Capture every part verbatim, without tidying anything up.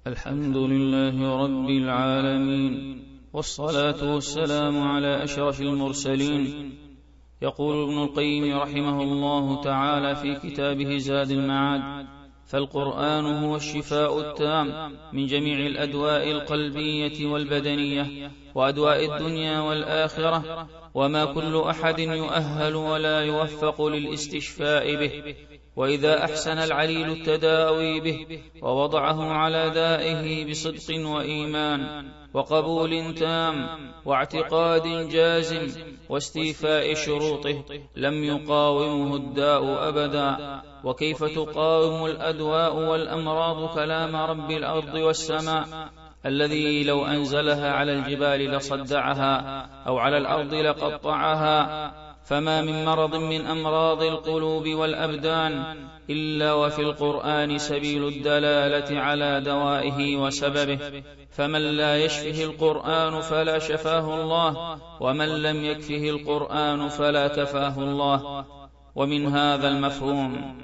الحمد لله رب العالمين، والصلاة والسلام على أشرف المرسلين. يقول ابن القيم رحمه الله تعالى في كتابه زاد المعاد: فالقرآن هو الشفاء التام من جميع الأدواء القلبية والبدنية وأدواء الدنيا والآخرة، وما كل أحد يؤهل ولا يوفق للاستشفاء به. وإذا أحسن العليل التداوي به ووضعه على دائه بصدق وإيمان وقبول تام واعتقاد جازم واستيفاء شروطه، لم يقاومه الداء أبدا. وكيف تقاوم الأدواء والأمراض كلام رب الأرض والسماء الذي لو أنزلها على الجبال لصدعها أو على الأرض لقطعها؟ فما من مرض من أمراض القلوب والأبدان إلا وفي القرآن سبيل الدلالة على دوائه وسببه، فمن لا يشفه القرآن فلا شفاه الله، ومن لم يكفه القرآن فلا كفاه الله. ومن هذا المفهوم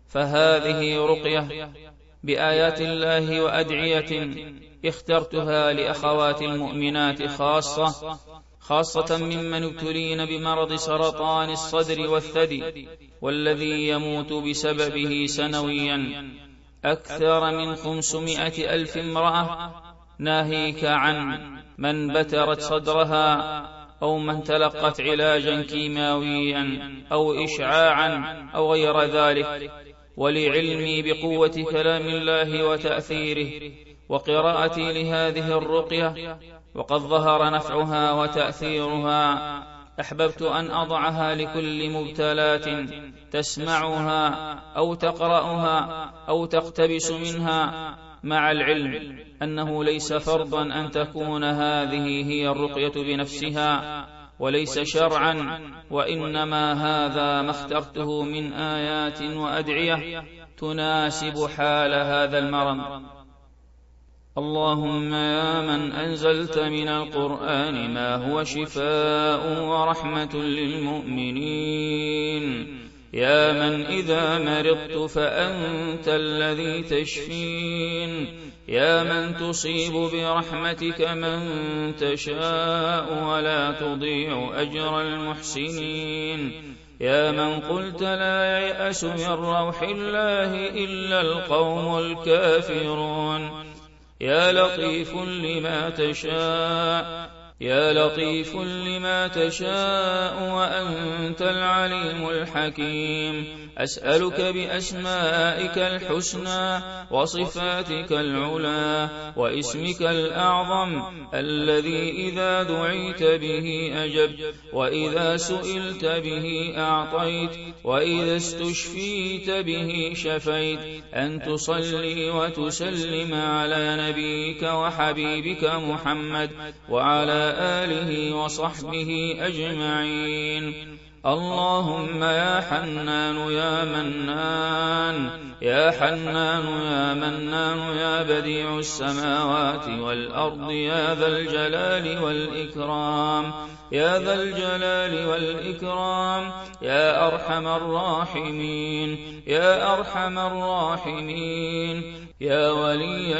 فهذه رقية بآيات الله وأدعية اخترتها لأخوات المؤمنات خاصة خاصة ممن ابتلين بمرض سرطان الصدر والثدي، والذي يموت بسببه سنويا أكثر من خمسمائة ألف امرأة، ناهيك عن من بترت صدرها أو من تلقت علاجا كيماويا أو إشعاعا أو غير ذلك. ولعلمي بقوة كلام الله وتأثيره وقراءتي لهذه الرقية وقد ظهر نفعها وتأثيرها، أحببت أن أضعها لكل مبتلات تسمعها أو تقرأها أو تقتبس منها، مع العلم أنه ليس فرضا أن تكون هذه هي الرقية بنفسها وليس شرعا، وإنما هذا ما اخترته من آيات وأدعية تناسب حال هذا المرض. اللهم يا من أنزلت من القرآن ما هو شفاء ورحمة للمؤمنين، يا من إذا مرضت فأنت الذي تشفين، يا من تصيب برحمتك من تشاء ولا تضيع أجر المحسنين، يا من قلت لا ييأس من روح الله إلا القوم الكافرون، يا لطيف لما تشاء يا لطيف لما تشاء وأنت العليم الحكيم. أسألك بأسمائك الحسنى وصفاتك العلى واسمك الأعظم الذي إذا دعيت به أجبت، وإذا سئلت به أعطيت، وإذا استشفيت به شفيت، أن تصلي وتسلم على نبيك وحبيبك محمد وعلى آله وصحبه أجمعين. اللهم يا حنان يا منان يا حنان يا منان يا بديع السماوات والأرض يا ذا الجلال والإكرام يا ذا الجلال والإكرام يا أرحم الراحمين يا أرحم الراحمين يا ولي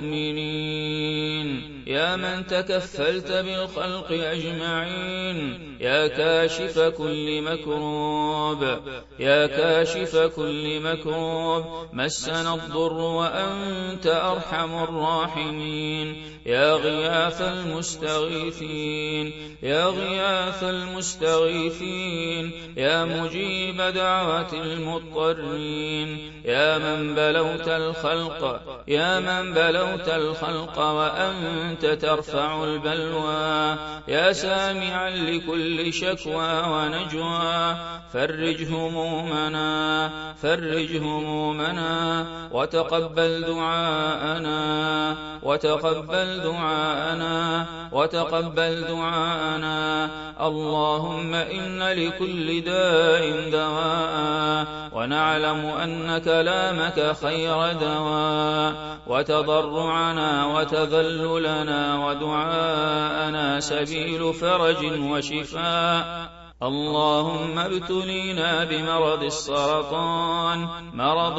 المؤمنين، يا من تكفلت بالخلق أجمعين، يا كاشف كل مكروب يا كاشف كل مكروب مسنا الضر وأنت أرحم الراحمين، يا غياث المستغيثين يا غياث المستغيثين يا مجيب دعوة المضطرين، يا من بلوت الخلق يا من بلوت الخلق وأنت ترفع البلوى، يا سامعا لكل شكوى ونجوى، فرج همومنا فرج همومنا وتقبل دعاءنا وتقبل دعاءنا وتقبل دعاءنا. اللهم إن لكل داء دواء، ونعلم أن كلامك خير دواء، وتضرعنا وتذللنا ودعاءنا سبيل فرج وشفاء. اللهم ابتلينا بمرض السرطان، مرض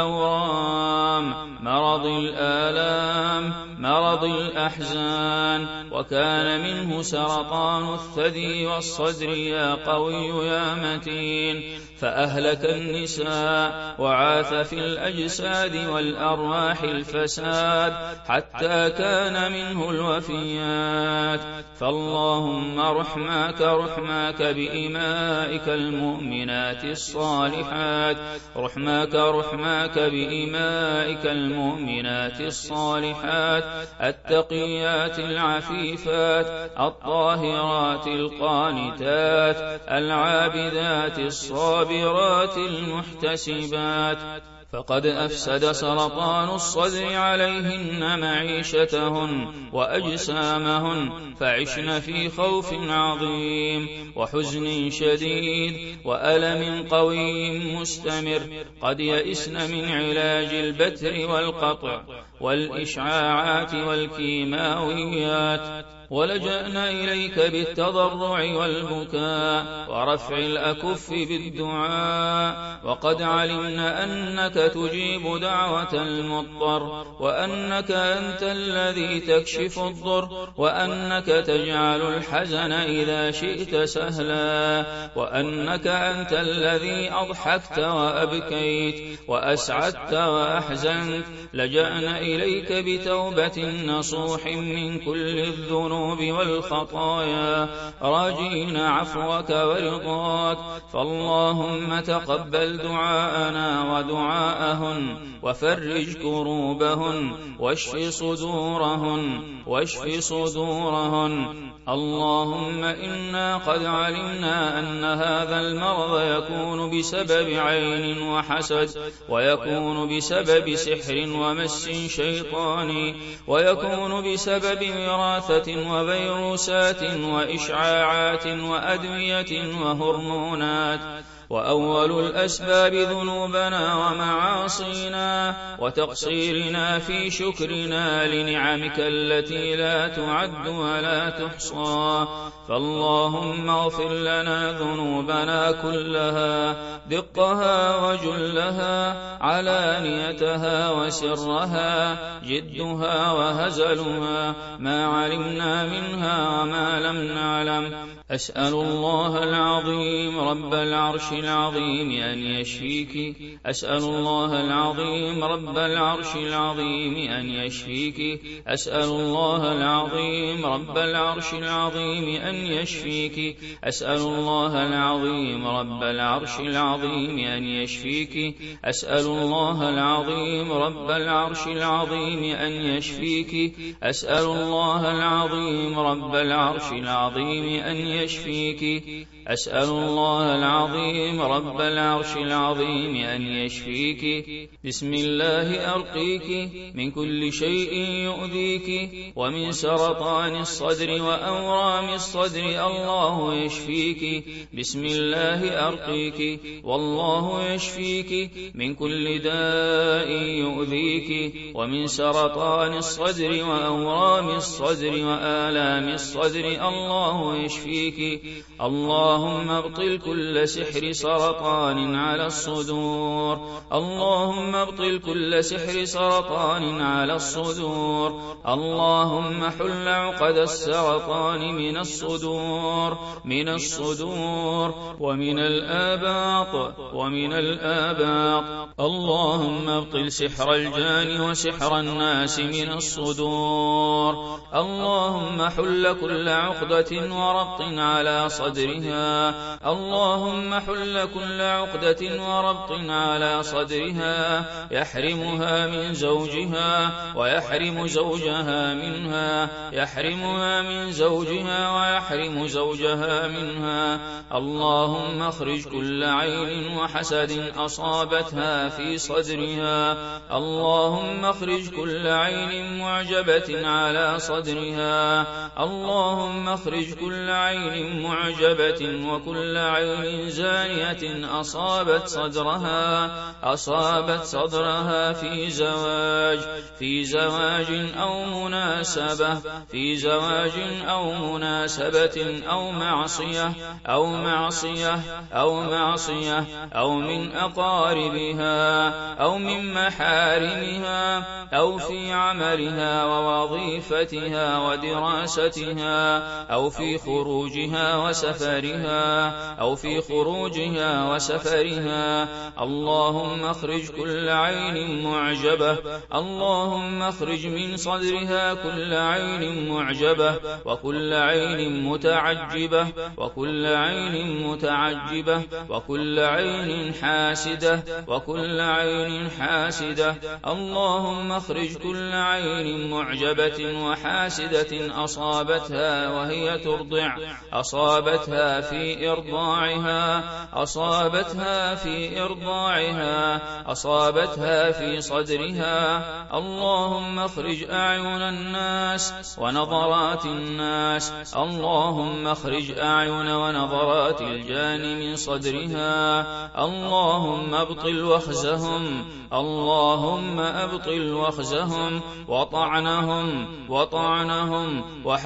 الأورام، مرض الآلام، مرض الأحزان، وكان منه سرطان الثدي والصدر يا قوي يا متين، فأهلك النساء وعاث في الأجساد والأرواح الفساد حتى كان منه الوفيات. فاللهم رحماك رحماك بإمائك المؤمنات الصالحات، رحماك رحماك بإمائك المؤمنات الصالحات التقيات العفيفات الطاهرات القانتات العابدات الصابرات المحتسبات. فقد أفسد سرطان الصدر عليهن معيشتهن وأجسامهن، فعشن في خوف عظيم وحزن شديد وألم قوي مستمر، قد يئسن من علاج البتر والقطع والإشعاعات والكيماويات، ولجأنا إليك بالتضرع والبكاء ورفع الأكف بالدعاء، وقد علمنا أنك تجيب دعوة المضطر، وأنك أنت الذي تكشف الضر، وأنك تجعل الحزن إذا شئت سهلا، وأنك أنت الذي أضحكت وأبكيت وأسعدت وأحزنت. لجأنا إليك بتوبة نصوح من كل الذنوب والخطايا راجين عفوك ورضاك، فاللهم تقبل دعاءنا ودعاءهن، وفرج كروبهن، واشف صدورهن واشف صدورهن. اللهم إنا قد علمنا أن هذا المرض يكون بسبب عين وحسد، ويكون بسبب سحر ومس شيطاني، ويكون بسبب وراثة وفيروسات وإشعاعات وأدوية وهرمونات، وأول الأسباب ذنوبنا ومعاصينا وتقصيرنا في شكرنا لنعمك التي لا تعد ولا تحصى. فاللهم اغفر لنا ذنوبنا كلها، دقها وجلها، علانيتها وسرها، جدها وهزلها، ما علمنا منها وما لم نعلم. أسأل الله العظيم رب العرش العظيم أن يشفيك، أسأل الله العظيم رب العرش العظيم أن يشفيك، أسأل الله العظيم رب العرش العظيم أن يشفيك، أسأل الله العظيم رب العرش العظيم أن يشفيك، أسأل الله العظيم رب العرش العظيم أن يشفيك، أسأل الله العظيم رب العرش العظيم أن يشفيك، أسأل الله العظيم رب العرش العظيم أن يشفيك. بسم الله أرقيك من كل شيء يؤذيك، ومن سرطان الصدر وأورام الصدر الله يشفيك. بسم الله أرقيك والله يشفيك من كل داء يؤذيك، ومن سرطان الصدر وأورام الصدر وآلام الصدر الله يشفيك. اللهم ابطل كل سحر سرطان على الصدور، اللهم ابطل كل سحر سرطان على الصدور، اللهم حل عقد السرطان من الصدور من الصدور ومن الآباط ومن الآباط. اللهم ابطل سحر الجان وسحر الناس من الصدور. اللهم حل كل عقدة وربط على صدرها، اللهم حل كل عقدة وربط على صدرها يحرمها من زوجها ويحرم زوجها منها، يحرمها من زوجها ويحرم زوجها منها. اللهم اخرج كل عين وحسد أصابتها في صدرها، اللهم اخرج كل عين معجبة على صدرها، اللهم اخرج كل عين معجبة وكل عين زانية أصابت صدرها أصابت صدرها في زواج في زواج أو مناسبة في زواج أو مناسبة أو معصية أو معصية أو معصية أو من أقاربها أو من محارمها أو في عملها ووظيفتها ودراستها أو في خروجها وسفرها أو في خروجها وسفرها. اللهم اخرج كل عين معجبة اللهم اخرج من صدرها كل عين معجبة وكل عين متعجبة وكل عين متعجبة وكل عين حاسدة وكل عين حاسدة. اللهم اخرج كل عين معجبة وحاسدة أصابتها وهي ترضع أصابتها في إرضاعها أصابتها في إرضاعها أصابتها في صدرها. اللهم اخرج أعين الناس ونظرات الناس اللهم اخرج أعين ونظرات الجان من صدرها. اللهم ابطل وخزهم اللهم ابطل وخزهم وطعنهم وطعنهم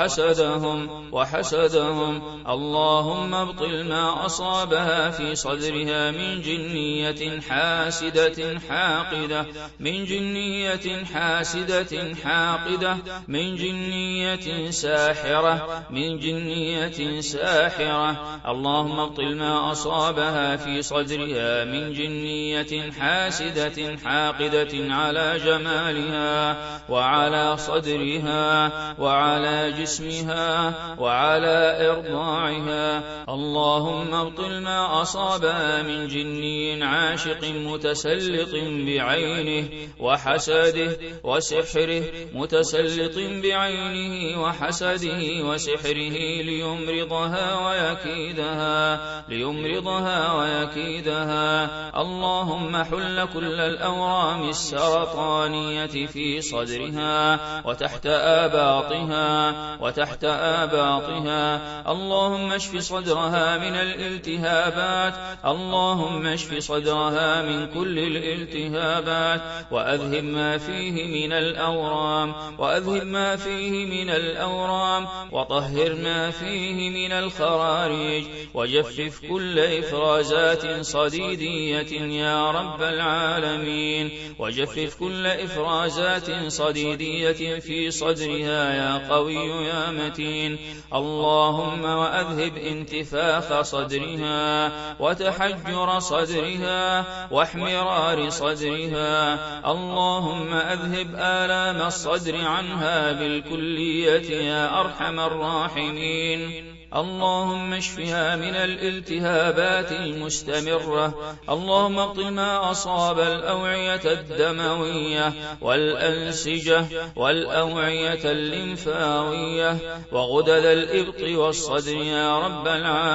وحسدهم وحسدهم. اللهم ابطل ما أصابها في صدرها من جنية حاسدة حاقدة من جنية حاسدة حاقدة من جنية ساحرة من جنية ساحرة. اللهم ابطل ما أصابها في صدرها من جنية حاسدة حاقدة على جمالها وعلى صدرها وعلى جسمها وعلى إرضاعها. اللهم ابطل ما أصابها من جني عاشق متسلط بعينه وحسده وسحره متسلط بعينه وحسده وسحره ليمرضها ويكيدها ليمرضها ويكيدها. اللهم حل كل الأورام السرطانية في صدرها وتحت آباطها وتحت آباطها. اللهم اشف صدرها من الالتهابات اللهم اشف صدرها من كل الالتهابات وأذهب ما فيه من الأورام وأذهب ما فيه من الأورام وطهر ما فيه من الخراريج وجفف كل إفرازات صديدية يا رب العالمين وجفف كل إفرازات صديدية في صدرها يا قوي يا متين. اللهم وأذهب انتفاخ صدرها وتحجر صدرها واحمرار صدرها. اللهم أذهب آلام الصدر عنها بالكلية يا أرحم الراحمين. اللهم اشفها من الالتهابات المستمرة. اللهم ابطل ما أصاب الأوعية الدموية والأنسجة والأوعية الليمفاوية وغدد الإبط والصدر يا رب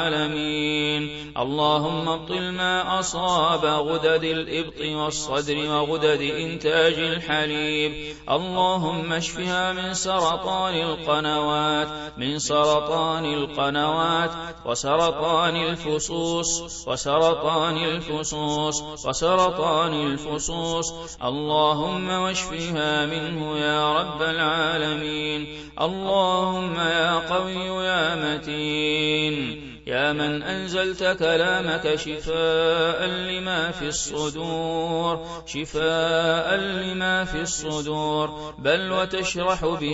العالمين. اللهم ابطل ما أصاب غدد الإبط والصدر وغدد إنتاج الحليب. اللهم اشفها من سرطان القنوات من سرطان القنوات القنوات وسرطان الفصوص وسرطان الفصوص وسرطان الفصوص. اللهم واشفها منه يا رب العالمين. اللهم يا قوي يا متين يا من أنزلت كلامك شفاء لما في الصدور شفاء لما في الصدور بل وتشرح به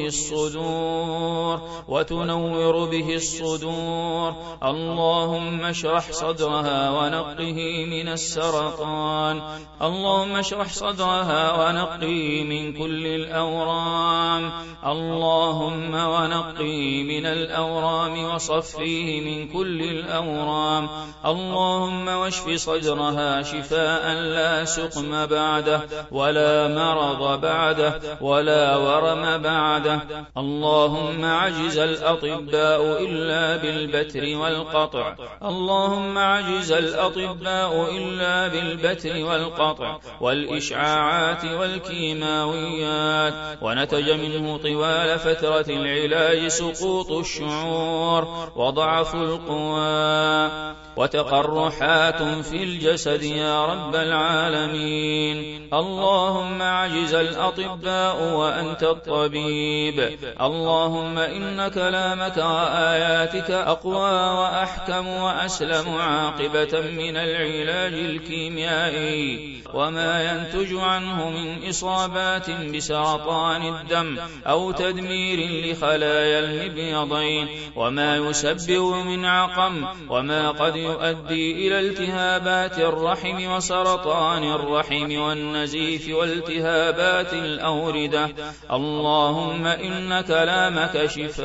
الصدور وتنور به الصدور. اللهم اشرح صدرها ونقه من السرطان اللهم اشرح صدرها ونقه من كل الأورام. اللهم ونقه من الأورام وصفيه من كل الأورام. اللهم واشف صدرها شفاء لا سقم بعده ولا مرض بعده ولا ورم بعده. اللهم عجز الأطباء إلا بالبتر والقطع اللهم عجز الأطباء إلا بالبتر والقطع والإشعاعات والكيماويات ونتج من منه طوال فترة العلاج سقوط الشعور وضعف القوى وتقرحات في الجسد يا رب العالمين. اللهم عجز الأطباء وأنت الطبيب. اللهم إن كلامك وآياتك أقوى وأحكم وأسلم عاقبة من العلاج الكيميائي وما ينتج عنه من إصابات بسرطان الدم أو تدمير لخلايا المبيضين وما يسبب من عقم وما قد يؤدي إلى التهابات الرحم وسرطان الرحم والنزيف والتهابات الأوردة. اللهم إن كلامك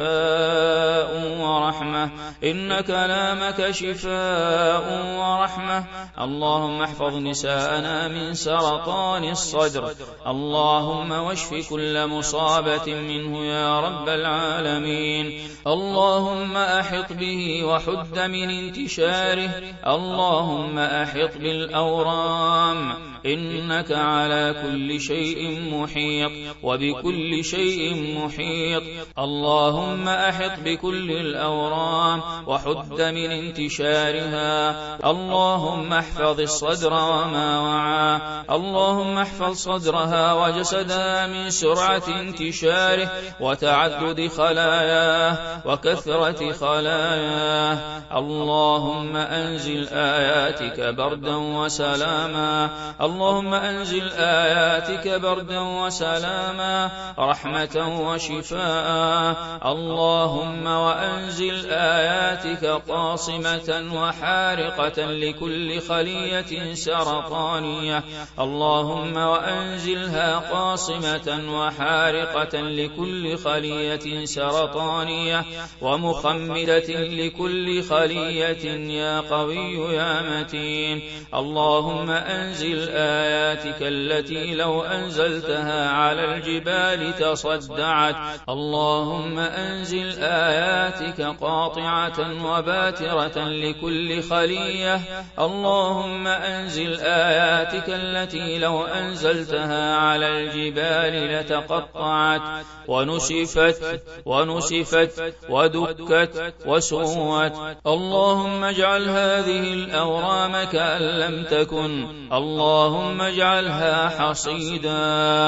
شفاء ورحمة إن كلامك شفاء ورحمة. اللهم احفظ نساءنا من سرطان الصدر. اللهم واشف كل مصابة منه يا رب العالمين. اللهم أحط به وحد من انتشاره. اللهم أحط بالأورام إنك على كل شيء محيط وبكل شيء محيط. اللهم أحط بكل الأورام وحد من انتشارها. اللهم احفظ الصدر وما وعى. اللهم احفظ صدرها وجسدها من سرعة انتشاره وتعدد خلاياه وكثرة خلاياه. اللهم أنزل آياتك بردا وسلاما. اللهم أنزل آياتك بردا وسلاما رحمة وشفاء. اللهم وأنزل آياتك قاصمة وحارقة لكل خلية سرطانية. اللهم وأنزلها قاصمة وحارقة لكل خلية سرطانية ومخمدة لكل خلية يا قوي يا متين. اللهم أنزل آياتك التي لو أنزلتها على الجبال تصدعت. اللهم أنزل آياتك قاطعة وباترة لكل خلية. اللهم أنزل آياتك التي لو أنزلتها على الجبال لتقطعت ونسفت ونسفت ودكت وسوت. اللهم اجعل هذه الأورام كأن لم تكن. اللهم اجعلها حصيدا.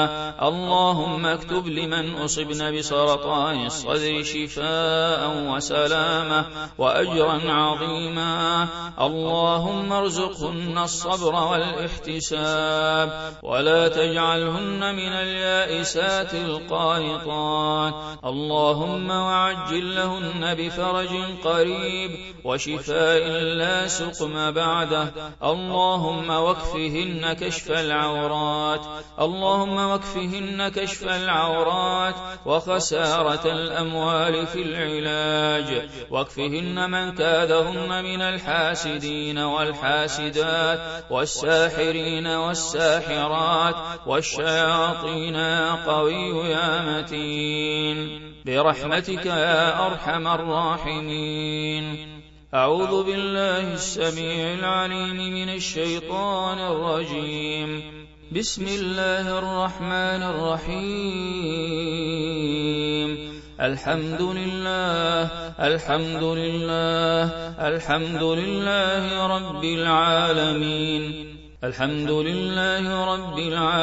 اللهم اكتب لمن أصبن بسرطان الصدر شفاء وسلامة وأجرا عظيما. اللهم ارزقهن الصبر والاحتساب ولا تجعلهن من اليائسات القانطات. اللهم وعجل لهن بفرج قريب وشفاء لا سقم بعده. اللهم واكفهن كشف العورات. اللهم واكفهن كشف العورات وخسارة الأموال في العلاج. واكفهن من كادهن من الحاسدين والحاسدات والساحرين والساحرات والشياطين يا قوي يا متين برحمتك يا أرحم الراحمين. أعوذ بالله السميع العليم من الشيطان الرجيم. بسم الله الرحمن الرحيم. الحمد لله الحمد لله الحمد لله رب العالمين. الحمد لله رب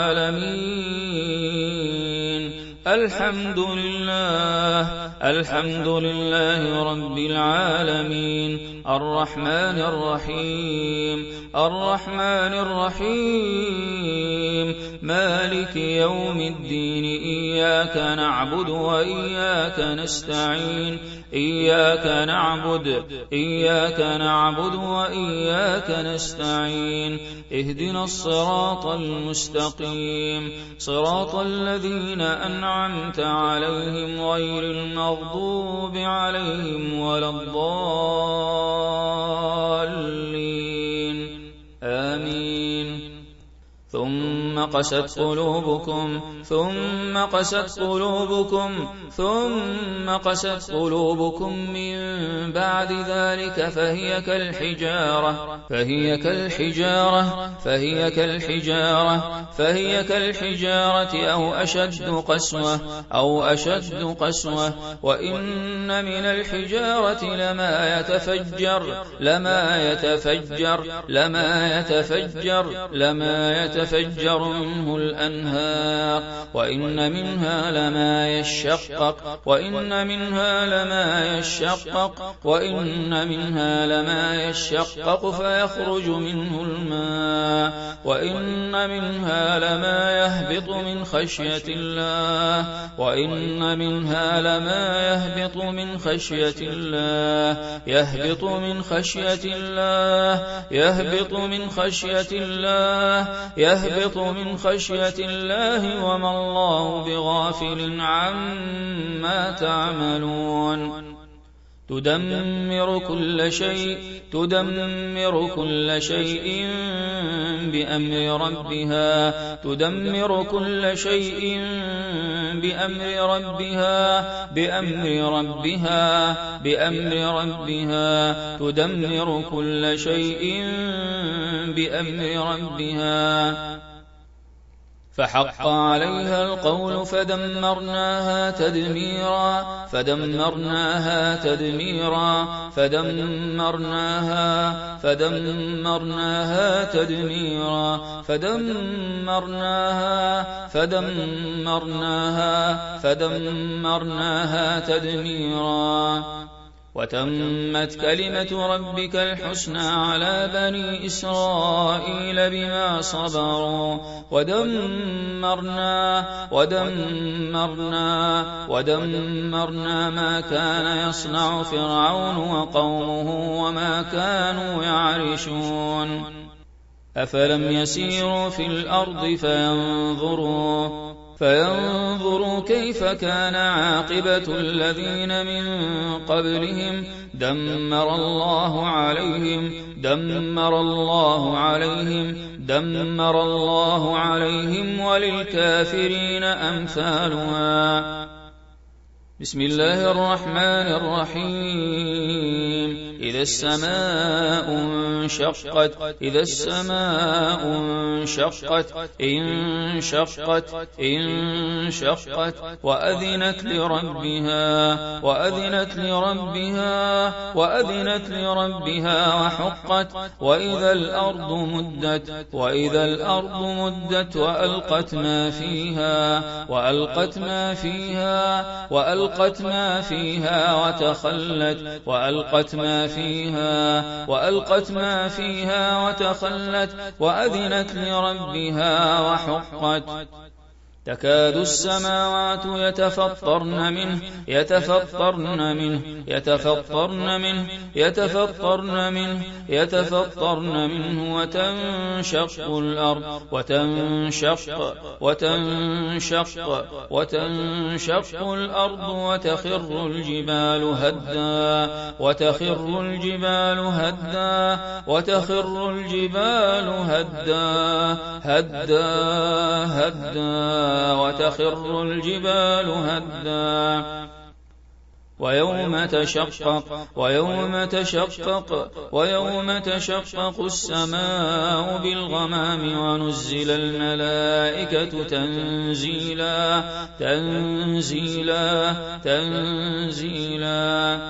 العالمين. الحمد لله الحمد لله رب العالمين. الرحمن الرحيم الرحمن الرحيم. مالك يوم الدين. إياك نعبد وإياك نستعين. إياك نعبد إياك نعبد وإياك نستعين. اهدنا الصراط المستقيم صراط الذين أنعمت عليهم غير المغضوب عليهم ولا الضالين. آمين. ثم ثم قست قلوبكم ثم قست قلوبكم ثم قست قلوبكم من بعد ذلك فهي كالحجارة فهي كالحجارة فهي كالحجارة فهي كالحجارة أو أشد قسوة أو أشد قسوة وإن من الحجارة لما يتفجر لما يتفجر لما يتفجر لما يتفجر منه الأنهار وإن منها لما يشقق وإن منها لما يشقق وإن منها لما يشقق فيخرج منه الماء وإن منها لما يهبط من خشية الله وإن منها لما يهبط من خشية الله يهبط من خشية الله يهبط من خشية الله يهبط من خشية الله وما الله بغافل عما تعملون تدمر كل شيء تدمر كل شيء بأمر ربها تدمر كل شيء بأمر ربها بأمر ربها بأمر ربها تدمر كل شيء بأمر ربها فحق عليها القول فدمرناها تدميرا فدمرناها تدميرا فدمرناها فدمرناها تدميرا فدمرناها فدمرناها فدمرناها تدميرا وتمت كلمة ربك الحسنى على بني إسرائيل بما صبروا ودمرنا ودمرنا ودمرنا ما كان يصنع فرعون وقومه وما كانوا يعرشون أفلم يسيروا في الأرض فينظروا فينظروا كيف كان عاقبة الذين من قبلهم دمر الله عليهم دمر الله عليهم دمر الله عليهم وللكافرين أمثالها بسم الله الرحمن الرحيم إذا السماء انشقت إذا السماء انشقت انشقت انشقت وأذنت لربها وأذنت لربها وأذنت لربها وحقت وإذا الأرض مدت وإذا الأرض مدت وألقت ما فيها وألقت ما فيها وألقت ما فيها وتخلت وألقت ما فيها وألقت ما فيها وتخلت وأذنت لربها وحقت تكاد السماوات يتفطرن منه يتفطرن منه يتفطرن منه يتفطرن منه يتفطرن منه وتنشق الأرض وتنشق وتنشق وتنشق الأرض وتخر الجبال هدا وتخر الجبال هدا وتخر الجبال هدا هدا هدا وتخر الجبال هدا ويوم تشقق ويوم تشقق ويوم تشقق السماء بالغمام ونزل الملائكة تنزيلا تنزيلا تنزيلا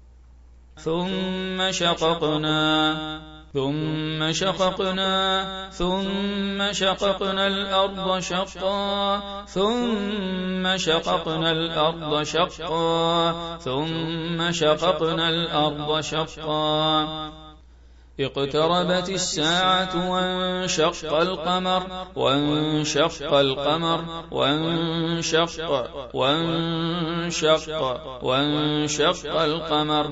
ثم شققنا ثم شققنا ثم شققنا الأرض شقا ثم شققنا الأرض شقا ثم شققنا الأرض شقا اقتربت الساعة وانشق القمر وانشق القمر وانشق وانشق وانشق القمر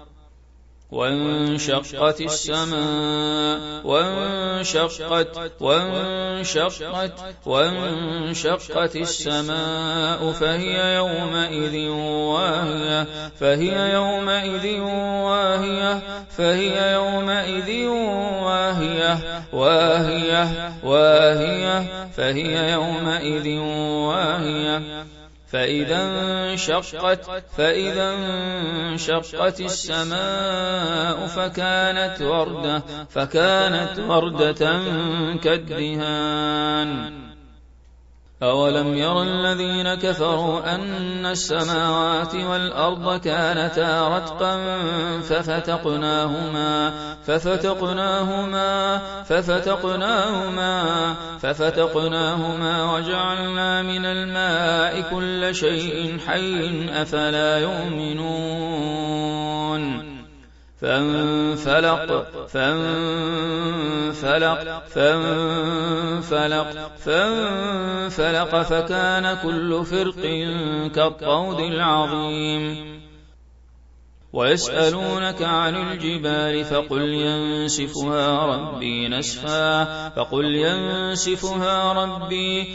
وانشقت السماء وانشقت وانشقت وانشقت السماء فهي يومئذ واهية فهي يومئذ واهية فهي يومئذ واهية واهية واهية واهية فهي يومئذ واهية فإذا انشقت فإذا انشقت السماء فكانت وردة فكانت وردة كالدهان أولم ير الذين كفروا أن السماوات والأرض كانتا رتقا ففتقناهما ففتقناهما ففتقناهما ففتقناهما وجعلنا من الماء كل شيء حي أفلا يؤمنون فانفلق فانفلق فانفلق فانفلق فكان كل فرق كالطود العظيم ويسألونك عن الجبال فقل ينسفها ربي نسفا فقل ينسفها ربي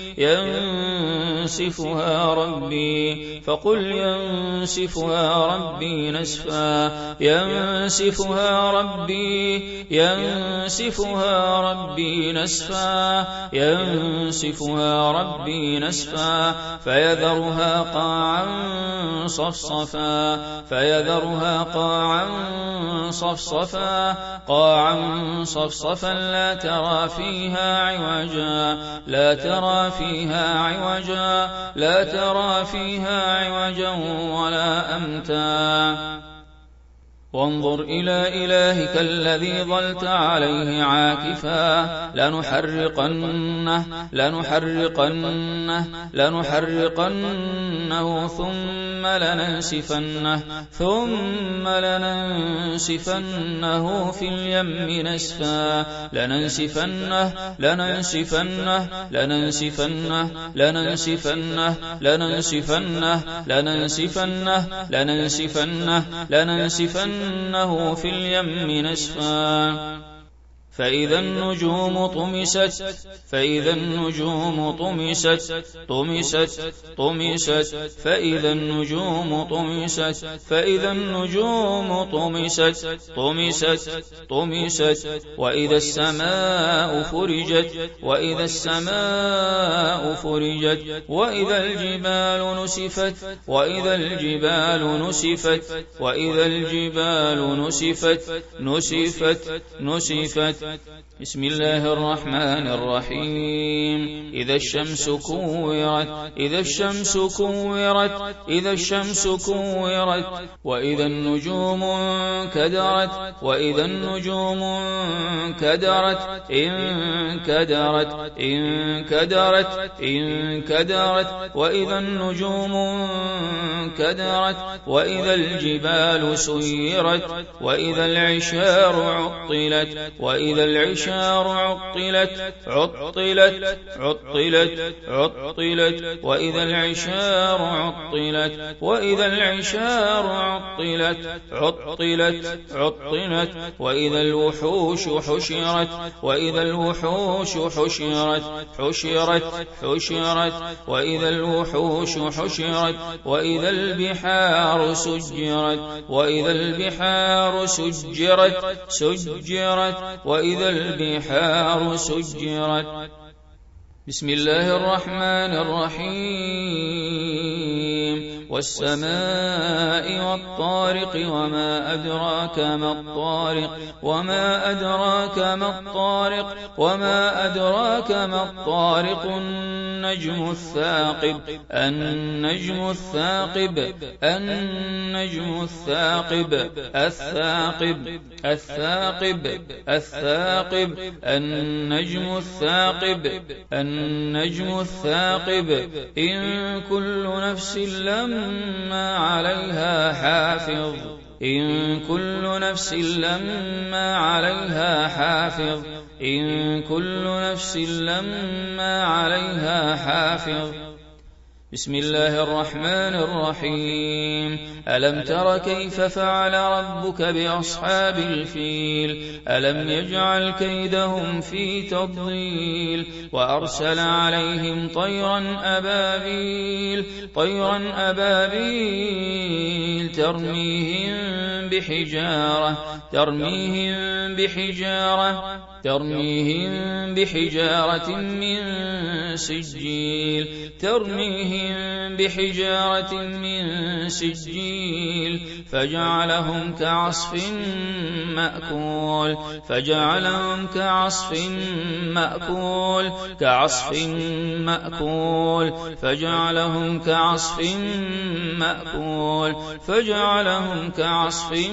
ينسفها ربي فقل ينسفها ربي نسفا ينسفها ربي ينسفها ربي نسفا ينسفها ربي نسفا فيذرها قاعا صفصفا فيذرها قاعا صفصفا قاعا صفصفا لا ترى فيها عوجا لا ترى فيها عوجا لا ترى فيها عوجا ولا أمتا وانظر إلى إلهك الذي ظلت عليه عاكفا لنحرقنه لنحرقنه لنحرقنه ثم لننسفنه ثم لننسفنه في اليم نسفا لننسفنه لننسفنه لننسفنه لننسفنه لننسفنه لننسفنه لننسفنه لننسفنه إنه في اليم نسفا فإذا النجوم طمست فإذا النجوم طمست طمست طمست فإذا النجوم طمست فإذا النجوم طمست طمست طمست وإذا السماء فرجت وإذا السماء فرجت وإذا الجبال نسفت وإذا الجبال نسفت وإذا الجبال نسفت نسفت نسفت بسم الله الرحمن الرحيم إذا الشمس كورت إذا الشمس كورت إذا الشمس كورت وإذا النجوم انكدرت وإذا النجوم انكدرت انكدرت انكدرت انكدرت وإذا النجوم انكدرت وإذا الجبال سيرت وإذا العشار عطلت وإذا العشار عطلت عطلت عطلت عطلت وإذا العشار عطلت وإذا العشار عطلت عطلت عطلت وإذا الوحوش حشرت وإذا الوحوش حشرت حشرت حشرت وإذا الوحوش حشرت وإذا البحار سجرت وإذا البحار سجرت سجرت وإذا البحار سجرت بسم الله الرحمن الرحيم والسماء والطارق وما أدراك ما الطارق وما أدراك ما الطارق وما أدراك ما الطارق النجم الثاقب النجم الثاقب النجم الثاقب الثاقب الثاقب الثاقب النجم الثاقب النجم الثاقب إن كل نفس لما عليها حافظ إن كل نفس لما عليها حافظ إن كل نفس لما عليها حافظ بسم الله الرحمن الرحيم ألم تر كيف فعل ربك بأصحاب الفيل ألم يجعل كيدهم في تضليل وأرسل عليهم طيرا أبابيل طيرا أبابيل ترميهم بحجارة ترميهم بحجارة ترميهم بحجارة من سجيل ترميهم بحجارة من سجيل فجعلهم كعصف مأكول فجعلهم كعصف مأكول كعصف مأكول فجعلهم كعصف مأكول فجعلهم كعصف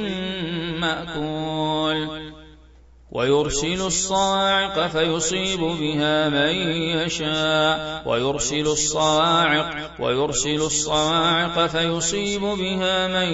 مأكول ويرسل الصواعق فيصيب بها من يشاء ويرسل الصواعق ويرسل الصواعق فيصيب بها من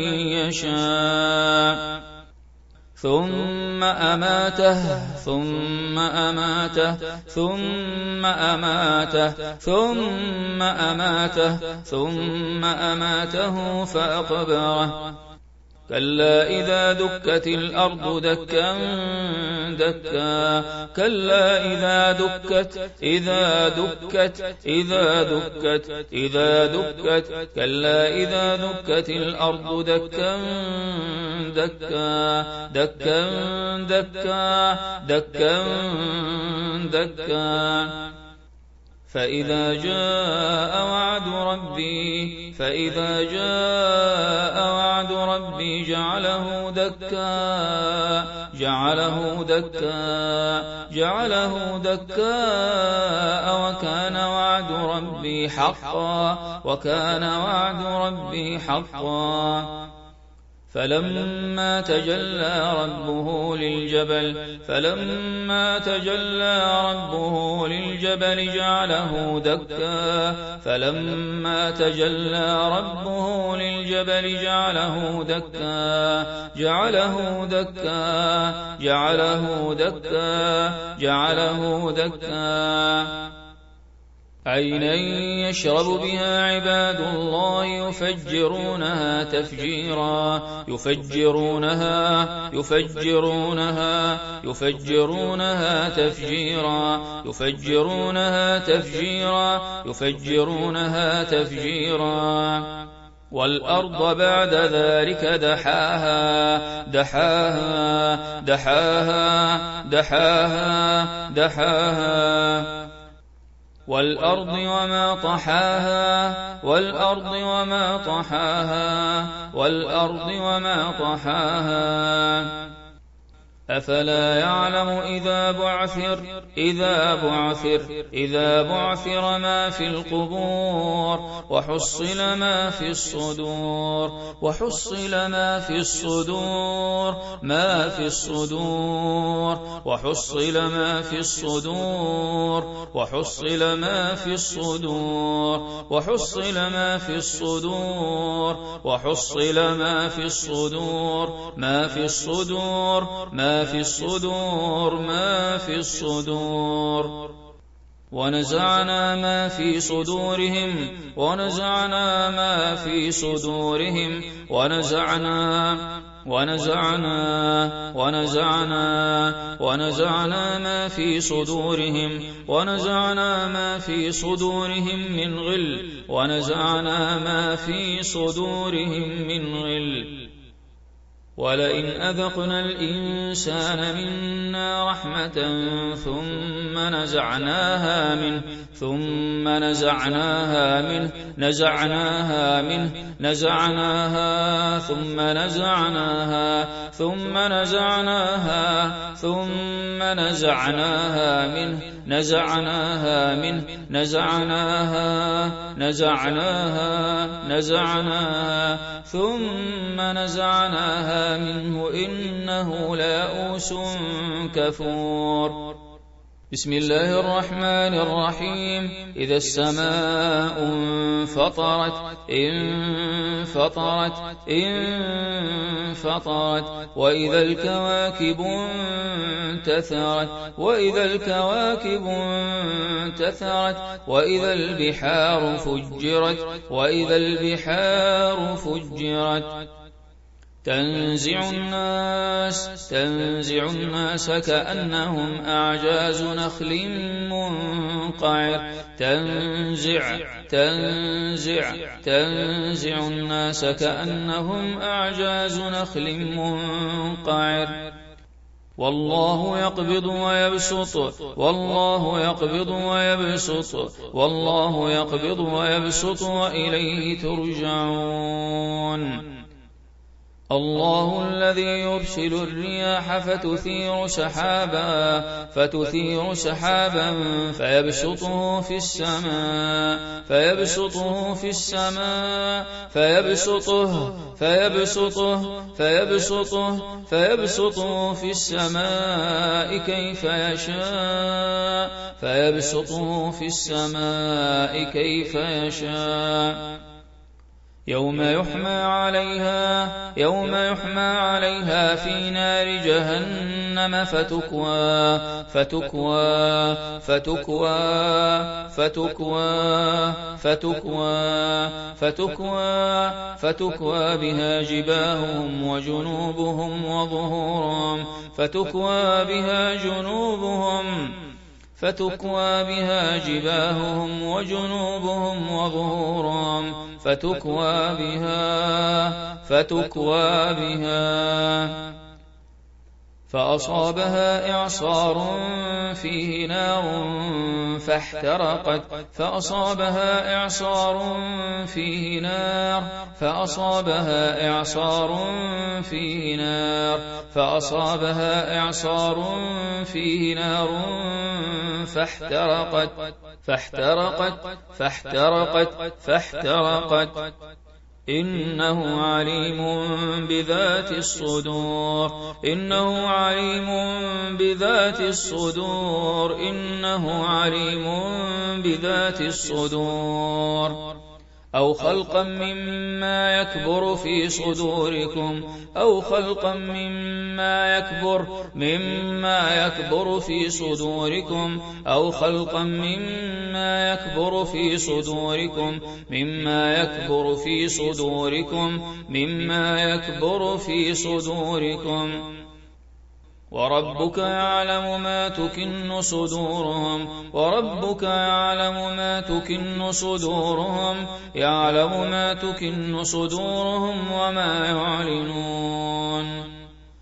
يشاء ثم أماته ثم أماته ثم أماته ثم أماته ثم أماته فأقبره كلا إذا دكت الأرض دكا دكا كلا إذا دكت إذا دكت إذا دكت إذا دكت كلا إذا دكت الأرض دكا دكا دكا دكا دكا دكا فإذا جاء وعد ربي فإذا جاء وعد ربي جعله دكا جعله دكا جعله دكا وكان وعد ربي حقا وكان وعد ربي حقا فلما تجلى ربه للجبل فلما تجلى ربه للجبل جعله دكا فلما تجلى ربه للجبل جعله دكا جعله دكا جعله دكا جعله دكا عينا يشرب بها عباد الله يفجرونها تفجيرا يفجرونها يفجرونها يفجرونها تفجيرا يفجرونها تفجيرا يفجرونها تفجيرا والأرض بعد ذلك دحاها دحاها دحاها دحاها دحاها والأرض وما طحاها والأرض وما طحاها والأرض وما طحاها أفلا يعلم إذا بعثر إذا بعثر إذا بعثر ما في القبور وحصل ما في الصدور وحصل ما في الصدور ما في الصدور وحصل ما في الصدور وحصل ما في الصدور وحصل ما في الصدور وحصل ما في الصدور ما في الصدور ما في الصدور ما في الصدور ونزعنا ما في صدورهم ونزعنا ما في صدورهم ونزعنا ونزعنا ونزعنا ونزعنا ما في صدورهم ونزعنا ما في صدورهم من غل ونزعنا ما في صدورهم من غل ولئن أذقنا الإنسان منا رحمة ثم نزعناها منه ثم نزعناها منه نزعناها منه نزعناها ثم نزعناها ثم نزعناها ثم نزعناها منه نزعناها منه نزعناها نزعناها نزعناها ثم نزعناها منه إنه ليئوس كفور بسم الله الرحمن الرحيم إذا السماء انفطرت انفطرت انفطرت وإذا الكواكب انتثرت وإذا الكواكب انتثرت وإذا البحار فجرت وإذا البحار فجرت تنزع الناس تنزع الناس كأنهم أعجاز نخل منقعر تنزع تنزع تنزع الناس كأنهم أعجاز نخل منقعر والله يقبض ويبسط والله يقبض ويبسط والله يقبض ويبسط وإليه ترجعون الله الذي يرسل الرياح فتثير سحابا فتثير سحابا فيبسطه في السماء فيبسطه في السماء فيبسطه فيبسطه فيبسطه فيبسطه في السماء كيف يشاء فيبسطه في السماء كيف يشاء يوم يحمى عليها يوم يحمى عليها في نار جهنم فتكوى فتكوى فتكوى فتكوى فتكوى فتكوى فتكوى بها جباههم وجنوبهم وظهورهم فتكوى بها جنوبهم فتكوى بها جباههم وجنوبهم وظهورهم فتكوى بها فتكوى بها فأصابها إعصار فيه نار فاحترقت فأصابها إعصار فيه نار فأصابها إعصار فيه نار فأصابها إعصار فيه نار فاحترقت فاحترقت فاحترقت فاحترقت إنه عليم بذات الصدور إنه عليم بذات الصدور إنه عليم بذات الصدور أو خلقا مما يكبر في صدوركم أو خلقا مما يكبر مما يكبر في صدوركم أو خلقا مما يكبر في صدوركم مما يكبر في صدوركم مما يكبر في صدوركم وربك يعلم ما تكن صدورهم وربك يعلم ما تكن صدورهم يعلم ما تكن صدورهم وما يعلنون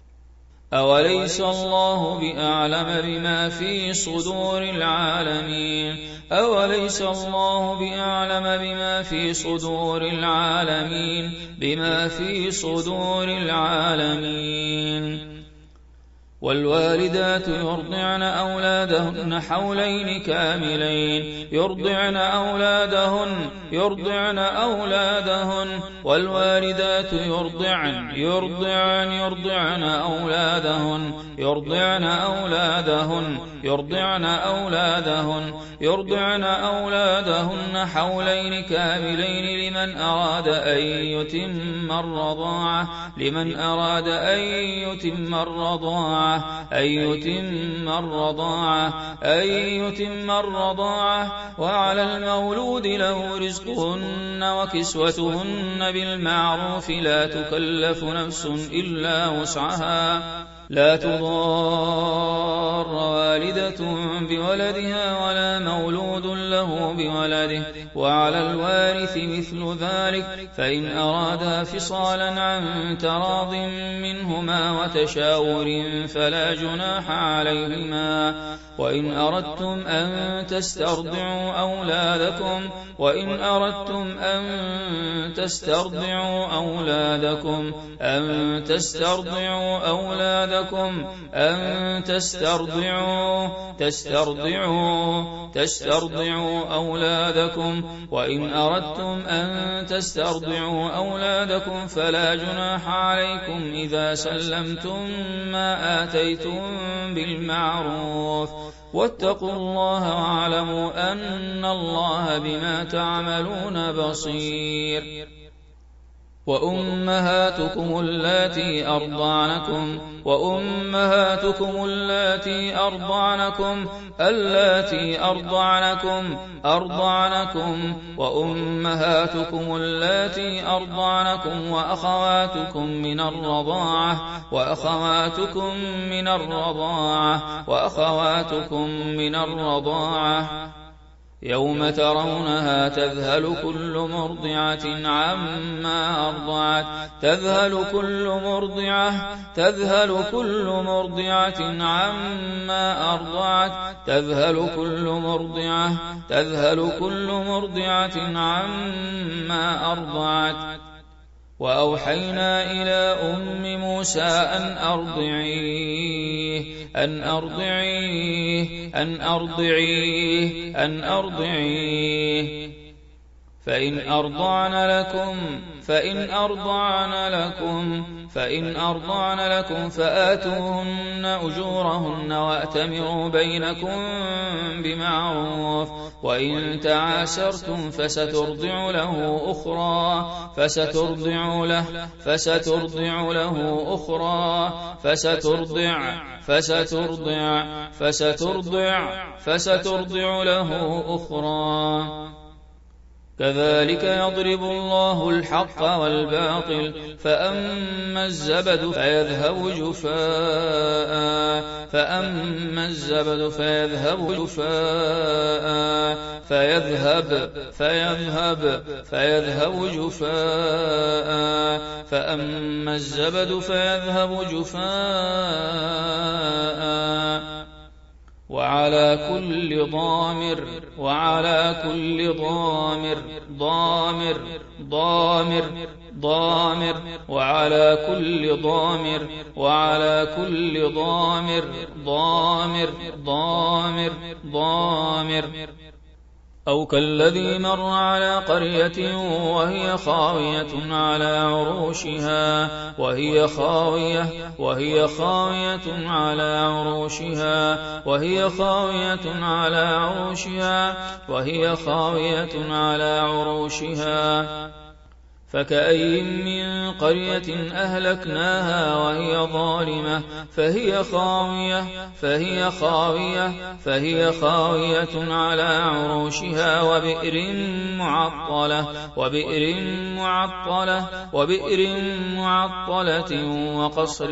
أوليس الله بأعلم بما في صدور العالمين أوليس الله بأعلم بما في صدور العالمين بما في صدور العالمين والوالدات يرضعن أولادهن حولين كاملين يرضعن أولادهن يرضعن أولادهن والوالدات يرضعن يرضعن يرضعن أولادهن يرضعن أولادهن يرضعن أولادهن يرضعن أولادهن حولين كاملين لمن أراد أن يتم الرضاعة لمن أراد أن يتم الرضاعة أن يتم الرضاعة أن يتم الرضاعة وعلى المولود له رزقهن وكسوتهن بالمعروف لا تكلف نفس إلا وسعها لا تضار والدة بولدها ولا مولود له بولده وعلى الوارث مثل ذلك فإن أرادا فصالا عن تراض منهما وتشاور فلا جناح عليهما وإن أردتم أن تسترضعوا أولادكم وإن أردتم أن تسترضعوا أولادكم أن تسترضعوا أولادكم أن تسترضعوا تسترضعوا تسترضعوا أولادكم وإن أردتم أن تسترضعوا أولادكم فلا جناح عليكم إذا سلمتم ما آتيتم بالمعروف واتقوا الله واعلموا أن الله بما تعملون بصير وأمهاتكم اللاتي أرضعنكم وأمهاتكم اللاتي أرضعنكم اللاتي أرضعنكم أرضعنكم وأمهاتكم اللاتي أرضعنكم وأخواتكم من الرضاعة وأخواتكم من الرضاعة وأخواتكم من الرضاعة يوم ترونها تذهل كل مرضعة عما أرضعت تذهل كل مرضعة تذهل كل مرضعة عما أرضعت تذهل كل مرضعة تذهل كل مرضعة عما أرضعت وأوحينا إلى أم موسى أن أرضعيه أن أرضعيه أن أرضعيه أن أرضعيه فإن أرضعن لكم فإن أرضعن لكم فإن أرضعن لكم فآتوهن أجورهن وأتمروا بينكم بمعروف وإن تعاسرتم فسترضع له أخرى فسترضع له فسترضع له أخرى فسترضع فسترضع فسترضع فسترضع له أخرى كذلك يضرب الله الحق والباطل فأما الزبد فيذهب جفاء فأما الزبد فيذهب جفاء فيذهب فيذهب فيذهب جفاء فأما الزبد فيذهب جفاء وعلى كل ضامر وعلى كل ضامر ضامر ضامر ضامر وعلى كل ضامر وعلى كل ضامر ضامر ضامر ضامر أو كالذي مر على قرية وهي خاوية على عروشها وهي خاوية وهي خاوية على عروشها وهي خاوية على عروشها وهي خاوية على عروشها فكأي من قرية أهلكناها وهي ظالمة فهي خاوية فهي خاوية فهي خاوية على عروشها وبئر معطلة وبئر معطلة وبئر معطلة وقصر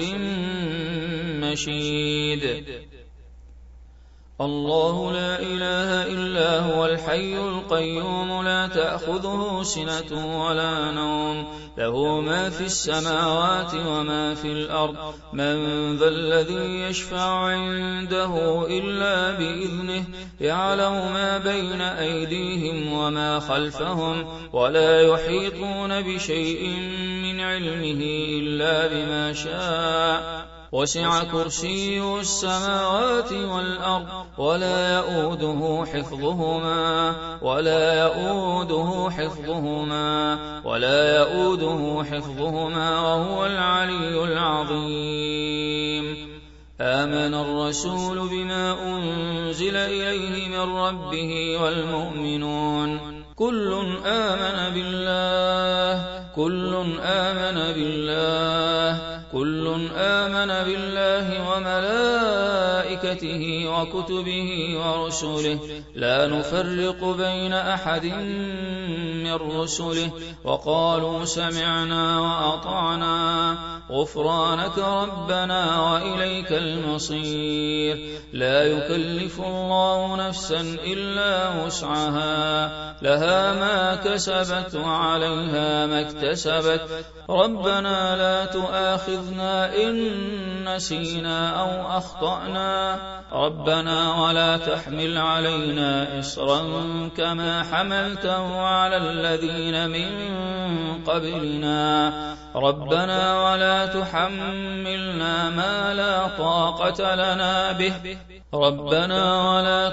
مشيد الله لا إله إلا هو الحي القيوم لا تأخذه سنة ولا نوم له ما في السماوات وما في الأرض من ذا الذي يشفع عنده إلا بإذنه يعلم ما بين أيديهم وما خلفهم ولا يحيطون بشيء من علمه إلا بما شاء وسع كرسيه السماوات والأرض ولا يؤوده حفظهما ولا يؤوده حفظهما ولا يؤوده حفظهما وهو العلي العظيم آمن الرسول بما أنزل إليه من ربه والمؤمنون كل آمن بالله كل آمن بالله كل آمن بالله وملائكته وكتبه ورسله لا نفرق بين أحد من رسله وقالوا سمعنا وأطعنا غفرانك ربنا وإليك المصير لا يكلف الله نفسا إلا وسعها لها ما كسبت وعليها ما اكتسبت ربنا لا تؤاخذنا إن نسينا أو أخطأنا ربنا ولا تحمل علينا إصرا كما حملته على الذين من قبلنا ربنا ولا تحملنا ما لا طاقة لنا به ربنا ولا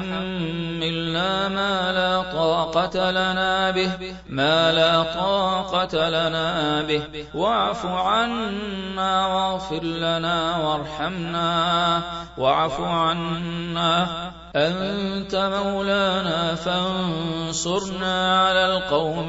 تحملنا ما لا طاقة لنا به ما لا طاقة لنا به واعف عنا واغفر لنا وارحمنا واعف عنا أنت مولانا فانصرنا على القوم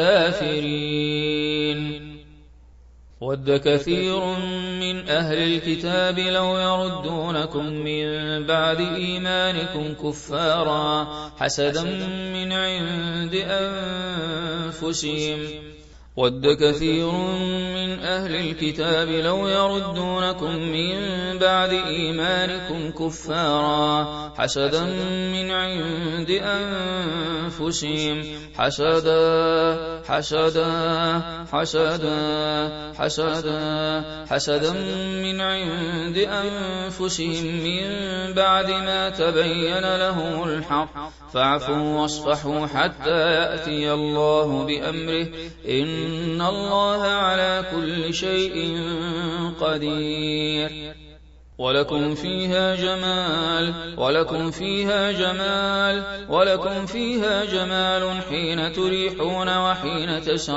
الكافرين ود كثير من أهل الكتاب لو يردونكم من بعد إيمانكم كفارا حسدا من عند أنفسهم وَدَّ كَثِيرٌ مِّنْ أَهْلِ الْكِتَابِ لَوْ يَرُدُّونَكُم مِّن بَعْدِ إِيمَانِكُمْ كُفَّارًا حَسَدًا مِّنْ عِندِ أَنفُسِهِمْ حَسَدًا حَسَدًا حَسَدًا حَسَدًا حَسَدًا مِّنْ عِندِ أَنفُسِهِم مِّن بَعْدِ مَا تَبَيَّنَ لَهُمُ الْحَقُّ فَاعْفُوا وَاصْفَحُوا حَتَّىٰ يَأْتِيَ اللَّهُ بِأَمْرِهِ إِنَّ اللَّهَ عَلَىٰ كُلِّ شَيْءٍ قَدِيرٌ وَلَكُمْ فِيهَا جَمَالٌ وَلَكُمْ فِيهَا جَمَالٌ وَلَكُمْ فِيهَا جَمَالٌ حِينَ تُرِيحُونَ وَحِينَ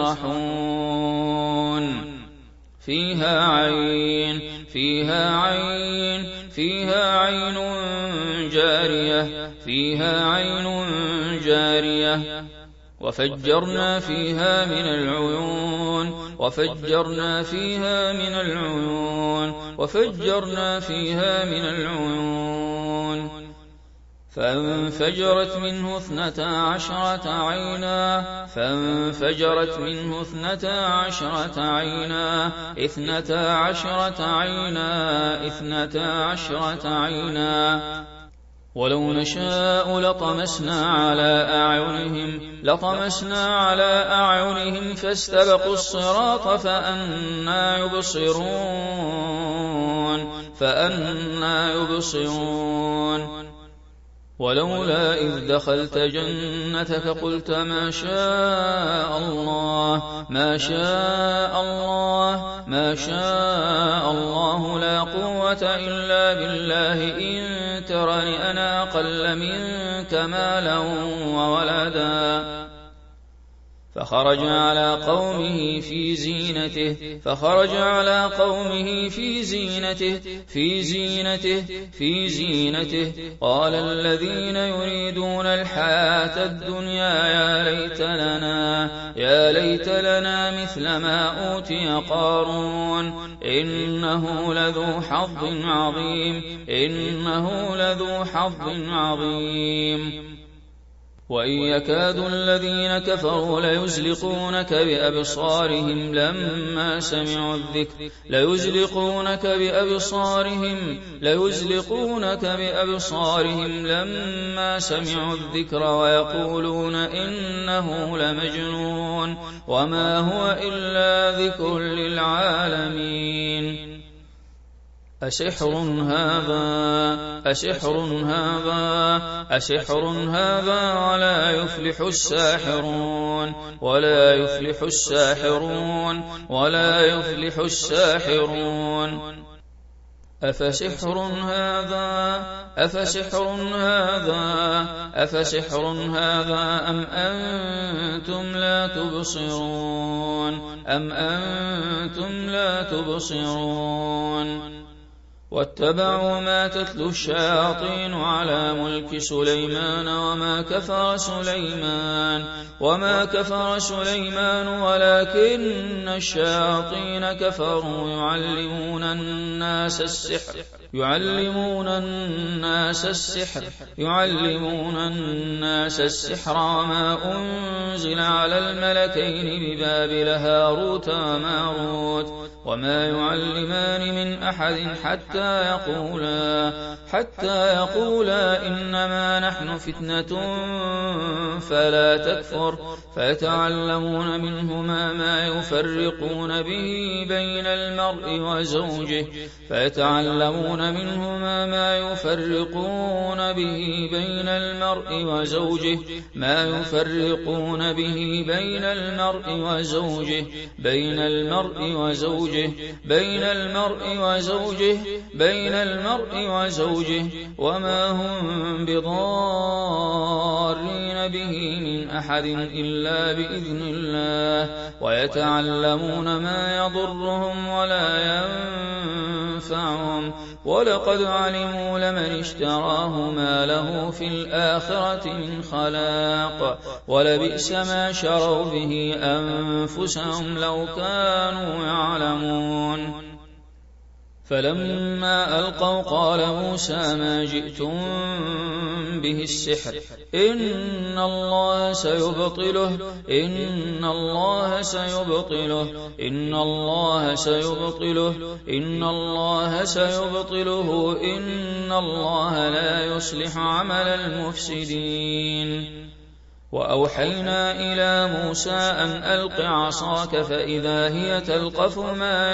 تَسْرَحُونَ فِيهَا عَيْنٌ فِيهَا عَيْنٌ فِيهَا عَيْنٌ جَارِيَةٌ فِيهَا عَيْنٌ جَارِيَةٌ وَفَجَّرْنَا فِيهَا مِنَ الْعُيُونِ وَفَجَّرْنَا فِيهَا مِنَ الْعُيُونِ وَفَجَّرْنَا فِيهَا مِنَ الْعُيُونِ فَانفَجَرَتْ مِنْهُ اثْنَتَا عَشْرَةَ عَيْنًا فَانفَجَرَتْ مِنْهُ اثْنَتَا عَشْرَةَ عَيْنًا اثْنَتَا عَشْرَةَ عَيْنًا اثْنَتَا عَشْرَةَ عَيْنًا وَلَوْ نَشَاءُ لَطَمَسْنَا عَلَىٰ أَعْيُنِهِمْ لَطَمَسْنَا عَلَىٰ أَعْيُنِهِمْ فَاسْتَبَقُوا الصِّرَاطَ فَأَنَّىٰ يُبْصِرُونَ فَأَنَّىٰ يُبْصِرُونَ وَلَوْلَا إِذْ دَخَلْتَ جَنَّتَكَ قُلْتَ مَا شَاءَ اللَّهُ مَا شَاءَ اللَّهُ مَا شَاءَ اللَّهُ لَا قُوَّةَ إِلَّا بِاللَّهِ إِن تَرَنِ أَنَا أَقَلَّ مِنكَ مَالًا وَوَلَدًا فخرج على قومه في زينته فخرج على قومه في زينته في زينته في زينته قال الذين يريدون الحياة الدنيا يا ليت لنا يا ليت لنا مثل ما أوتي قارون إنه لذو حظ عظيم إنه لذو حظ عظيم وإن يكاد الذين كفروا ليزلقونك بأبصارهم لما سمعوا الذكر ليزلقونك بأبصارهم ليزلقونك بأبصارهم لما سمعوا الذكر ويقولون إنه لمجنون وما هو إلا ذكر للعالمين أسحر هذا أسحر هذا أسحر هذا ولا يفلح الساحرون ولا يفلح الساحرون ولا يفلح الساحرون أفسحر هذا أفسحر هذا أفسحر هذا أم أنتم لا تبصرون أم أنتم لا تبصرون واتبعوا ما تتلو الشياطين على ملك سليمان وما كفر سليمان وما كفر سليمان ولكن الشياطين كفروا يعلمون الناس السحر يعلمون الناس السحر يعلمون الناس السحر وما أنزل على الملكين ببابل هاروت وماروت وما يعلمان من أحد حتى يقولا حتى يقولا إنما نحن فتنة فلا تكفر فيتعلمون منهما ما يفرقون به بين المرء وزوجه فيتعلمون منهما ما يفرقون به بين المرء وزوجه ما يفرقون به بين المرء وزوجه بين المرء وزوجه بين المرء وزوجه بين المرء وزوجه وما هم بضارين به من أحد إلا بإذن الله ويتعلمون ما يضرهم ولا ينفعهم ولقد علموا لمن اشتراه ما له في الآخرة من خلاق ولبئس ما شروا به أنفسهم لو كانوا يعلمون فلما ألقوا قال موسى ما جئتم به السحر إن الله سيبطله إن الله سيبطله إن الله سيبطله إن الله سيبطله إن الله لا يصلح عمل المفسدين. وأوحينا إلى موسى أن ألق عصاك فإذا هي تلقف ما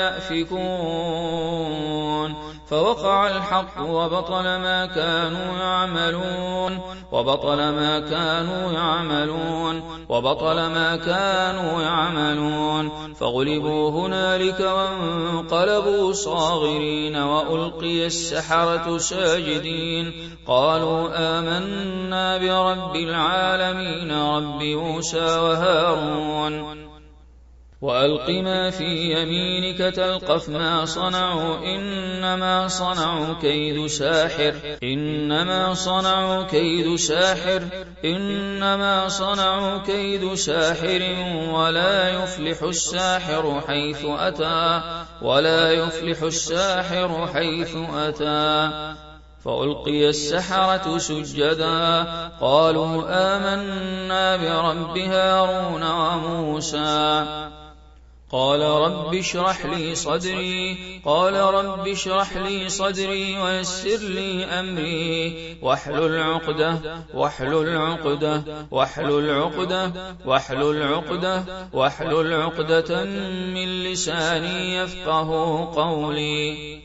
يأفكون فوقع الحق وبطل ما كانوا يعملون وبطل ما كانوا يعملون وبطل ما كانوا يعملون فغلبوا هنالك وانقلبوا صاغرين وألقي السحرة ساجدين قالوا آمنا برب العالمين رب موسى وهارون. وألق ما في يمينك تلقف ما صنعوا إنما صنعوا كيد ساحر إنما صنعوا كيد ساحر إنما صنعوا كيد ساحر ولا يفلح الساحر حيث أتى ولا يفلح الساحر حيث أتى. فألقي السحرة سجدا قالوا آمنا برب هارون وموسى. قال رب اشرح لي صدري قال رب اشرح لي صدري ويسر لي أمري واحلل عقدة واحلل عقدة واحلل عقدة واحلل عقدة واحلل عقدة من لساني يفقه قولي.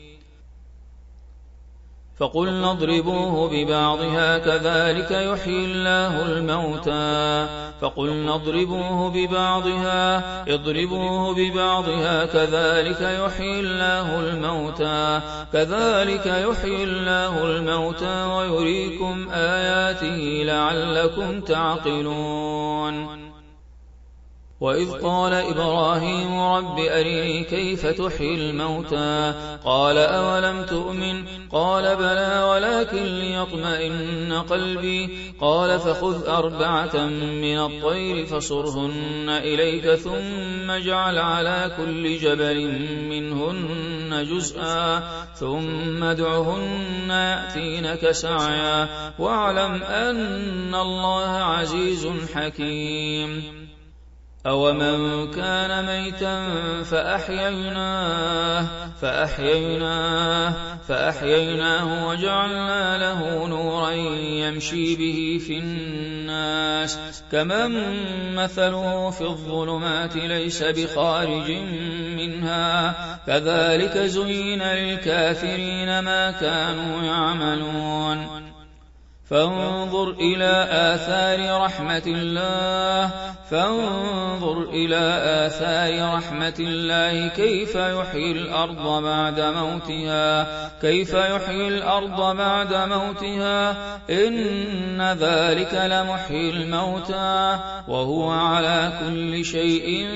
فقلنا اضربوه ببعضها كذلك يحيي الله الموتى فقلنا اضربوه ببعضها اضربوه ببعضها كذلك يحيي الله الموتى كذلك يحيي الله الموتى ويريكم آياته لعلكم تعقلون. وإذ قال إبراهيم رب أرني كيف تحيي الموتى قال أولم تؤمن قال بلى ولكن ليطمئن قلبي قال فخذ أربعة من الطير فصرهن إليك ثم اجعل على كل جبل منهن جزءا ثم ادعهن يأتينك سعيا واعلم أن الله عزيز حكيم. أومن كان ميتا فأحييناه فأحييناه فأحييناه وجعلنا له نورا يمشي به في الناس كمن مثله في الظلمات ليس بخارج منها كذلك زين للكافرين ما كانوا يعملون. فانظر إلى آثار رحمة الله فانظر إلى آثار رحمة الله كيف يحيي الأرض بعد موتها كيف يحيي الأرض بعد موتها إن ذلك لمحيي الموتى وهو على كل شيء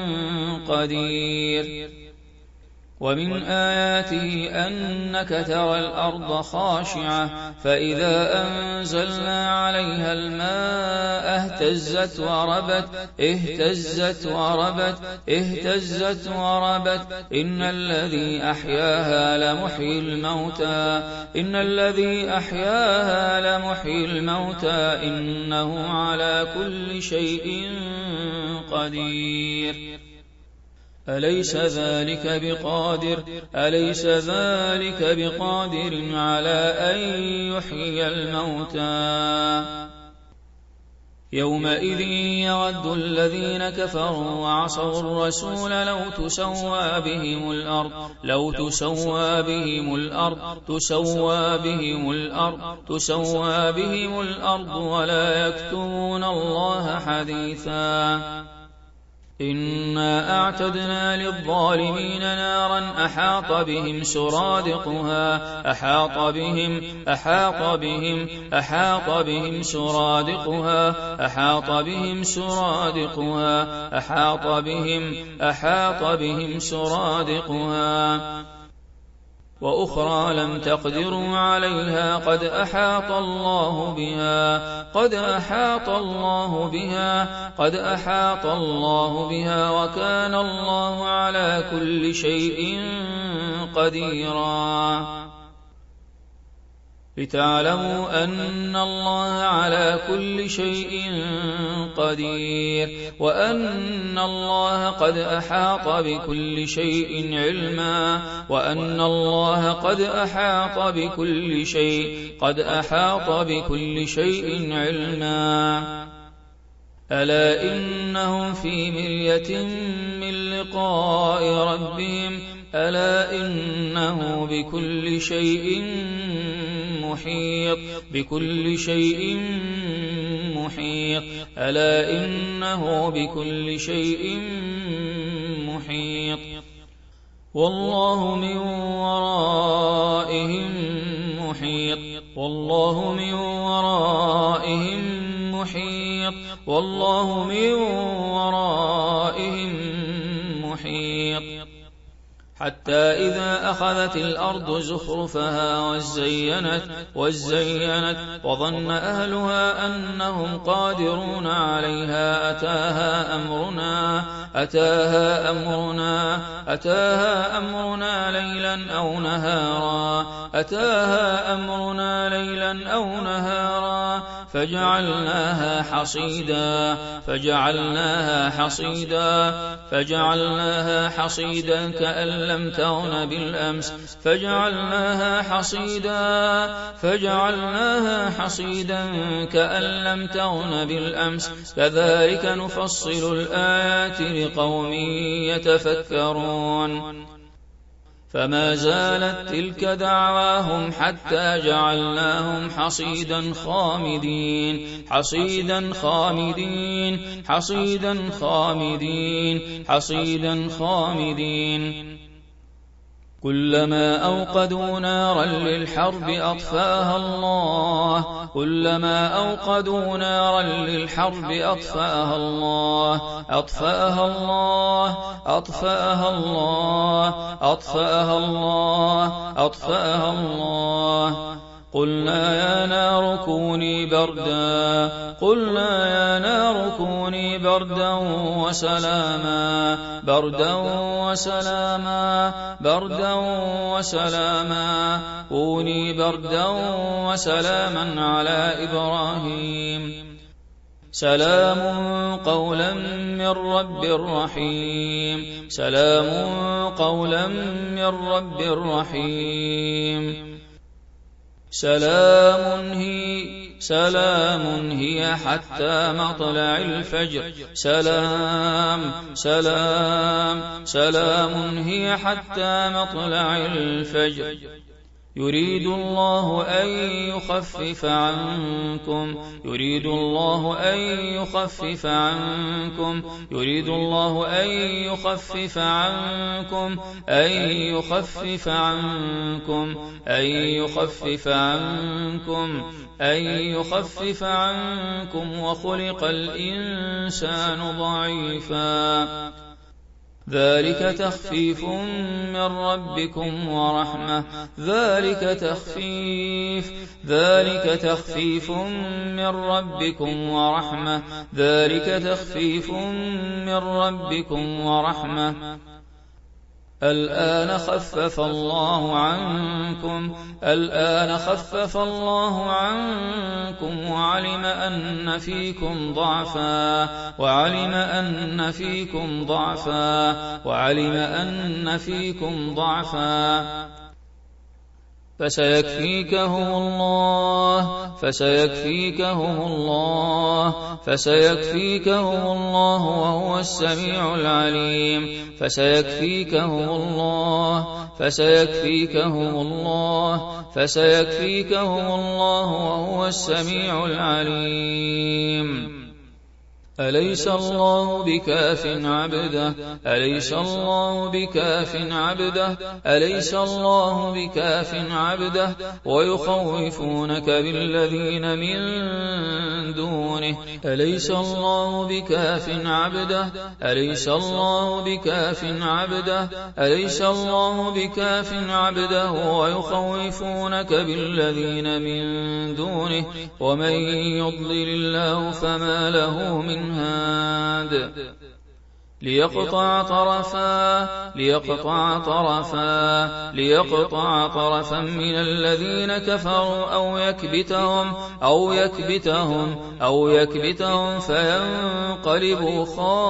قدير. ومن آياته أنك ترى الأرض خاشعة فإذا أنزلنا عليها الماء اهتزت وربت اهتزت وربت اهتزت وربت إن الذي أحياها لمحيي الموتى إن الذي أحياها لمحيي الموتى إنه على كل شيء قدير. أليس ذلك بقادر أليس ذلك بقادر على أن يحيي الموتى. يومئذ يود الذين كفروا وعصوا الرسول لو تسوى بهم الأرض لو تسوى بهم الأرض تسوى بهم الأرض تسوى بهم الأرض ولا يكتمون الله حديثا. إنا أعتدنا للظالمين نارا أحاط بهم سرادقها أحاط بهم أحاط بهم أحاط بهم سرادقها أحاط بهم سرادقها أحاط بهم أحاط بهم سرادقها وأخرى لم تقدروا عليها قد أحاط الله بها قد أحاط الله بها قد أحاط الله بها وكان الله على كل شيء قديرا لتعلموا أن الله على كل شيء قدير وأن الله قد أحاط بكل شيء علما وأن الله قد أحاط بكل شيء قد أحاط بكل شيء علما ألا إنهم في مرية من لقاء ربهم ألا إنه بكل شيء محيط بكل شيء محيط ألا إنه بكل شيء محيط والله من ورائهم محيط والله من ورائهم محيط والله من ورائهم محيط حتى إذا أخذت الأرض زخرفها وزينت, وزينت وظن أهلها أنهم قادرون عليها أتاها أمرنا أتاها أمرنا أتاها أمرنا ليلا أو نهارا أتاها أمرنا ليلا أو نهارا فجعلناها حصيدا فجعلناها حصيدا فجعلناها حصيدا كأن لم تغن بالأمس فجعلناها حصيدا فجعلناها حصيدا كأن لم تغن بالأمس كذلك نفصل الآيات لقوم يتفكرون فما زالت تلك دعواهم حتى جعلناهم حصيدا خامدين حصيدا خامدين حصيدا خامدين حصيدا خامدين كلما أوقدوا نارا للحرب أطفاها الله كلما أوقدوا نارا للحرب أطفاها الله أطفاها الله أطفاها الله أطفاها الله أطفاها الله قلنا يا نار كوني بردا قلنا يا نار كوني بردا وسلاما بردا وسلاما بردا وسلاما كوني بردا وسلاما على إبراهيم سلام قولا من رب رحيم سلام قولا من رب رحيم سلام هي سلام هي حتى مطلع الفجر سلام سلام سلام هي حتى مطلع الفجر يريد الله أن يخفف عنكم يريد الله أن يخفف عنكم يريد الله أن يخفف عنكم أن يخفف عنكم أن يخفف عنكم أن يخفف عنكم وخلق الإنسان ضعيفا ذلك تخفيف من ربكم ورحمة ذلك تخفيف ذلك تخفيف من ربكم ورحمة ذلك تخفيف من ربكم ورحمة الآن خفف الله عنكم الآن خفف الله عنكم وعلم أن فيكم ضعفا وعلم أن فيكم ضعفا وعلم أن فيكم ضعفا فسيكفيكهم الله فسيكفيكهم الله فسيكفيكهم الله وهو السميع العليم فسيكفيكهم الله فسيكفيكهم الله فسيكفيكهم الله وهو السميع العليم أليس الله بكاف عبده أليس الله بكاف عبده أليس الله بكاف عبده ويخوفونك بالذين من دونه أليس الله بكاف عبده أليس الله بكاف عبده أليس الله بكاف عبده ويخوفونك بالذين من دونه ومن يضلل الله فما له من هاد ليقطع طرفا ليقطع طرفا ليقطع طرفا من الذين كفروا أو يكبتهم أو يكبتهم أو يكبتهم فينقلبوا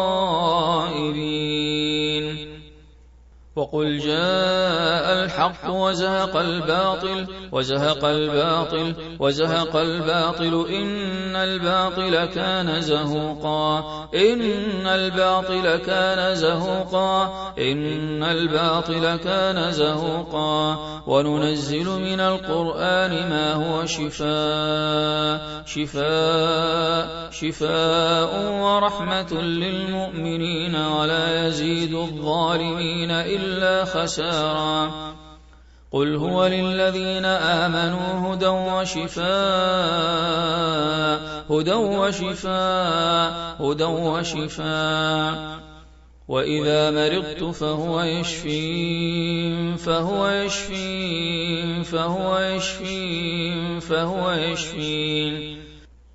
خائبين. وقل جاء الحق وزهق الباطل وزهق الباطل وزهق الباطل إن الباطل كان زهوقا إن الباطل كان زهوقا إن الباطل كان زهوقا وننزل من القرآن ما هو شفاء شفاء شفاء ورحمة للمؤمنين ولا يزيد الظالمين إلا خسارا. قل هو للذين آمنوا هدى وشفاء هدى وشفاء هدى وشفاء وإذا مرضت فهو يشفين فهو يشفين فهو يشفين فهو يشفين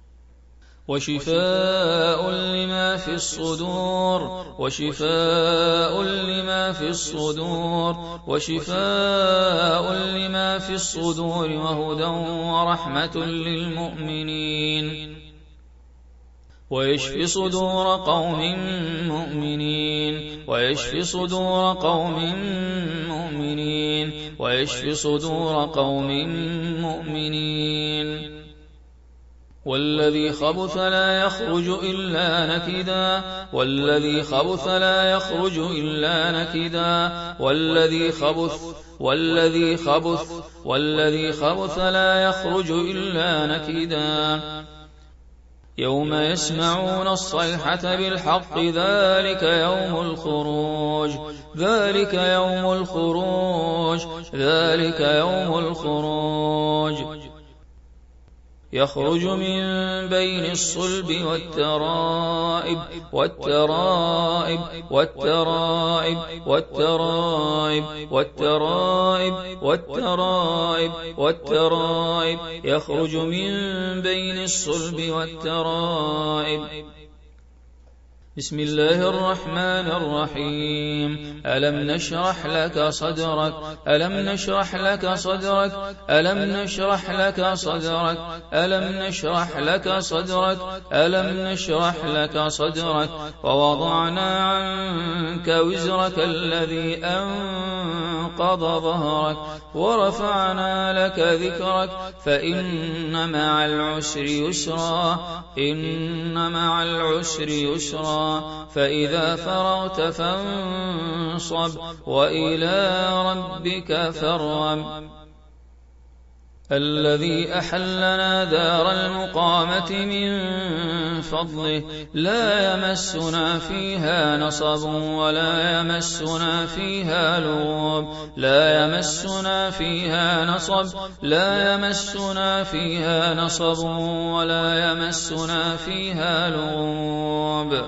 وشفاء لما في الصدور وشفاء لما في الصدور وشفاء لما في الصدور وهدى ورحمة للمؤمنين ويشفي صدور قوم مؤمنين ويشفي صدور قوم مؤمنين ويشفي صدور قوم مؤمنين والذي خبث لا يخرج إلا نكدا والذي خبث لا يخرج إلا نكدا والذي خبث والذي خبث والذي خبث لا يخرج إلا نكدا يوم يسمعون الصيحة بالحق ذلك يوم الخروج ذلك يوم الخروج ذلك يوم الخروج يخرج من بين الصلب والترائب والترائب والترائب والترائب والترائب والترائب والترائب يخرج من بين الصلب والترائب. بسم الله الرحمن الرحيم ألم نشرح لك صدرك ألم نشرح لك صدرك ألم نشرح لك صدرك ألم نشرح لك صدرك ألم نشرح لك صدرك ووضعنا عنك وزرك الذي أنقض ظهرك ورفعنا لك ذكرك فإن مع العسر يسرا إن مع العسر يسرا فإذا فرغت فانصب وإلى ربك فارغب. الذي أحلنا دار المقامة من فضله لا يمسنا فيها نصب ولا يمسنا فيها لغوب لا يمسنا فيها نصب لا يمسنا فيها نصب ولا يمسنا فيها لغوب.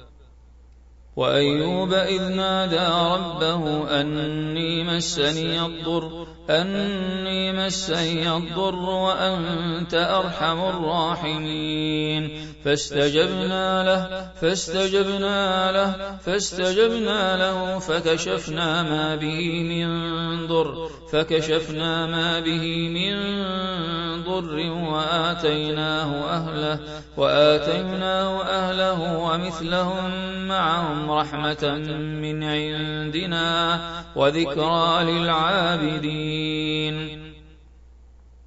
وأيوب إذ نادى ربه أني مسني الضر أني مسني الضر وأنت أرحم الراحمين فاستجبنا له فاستجبنا له فاستجبنا له فكشفنا ما به من ضر فكشفنا ما به من ضر وآتيناه أهله وآتيناه أهله ومثلهم معهم رحمة من عندنا وذكرى للعابدين.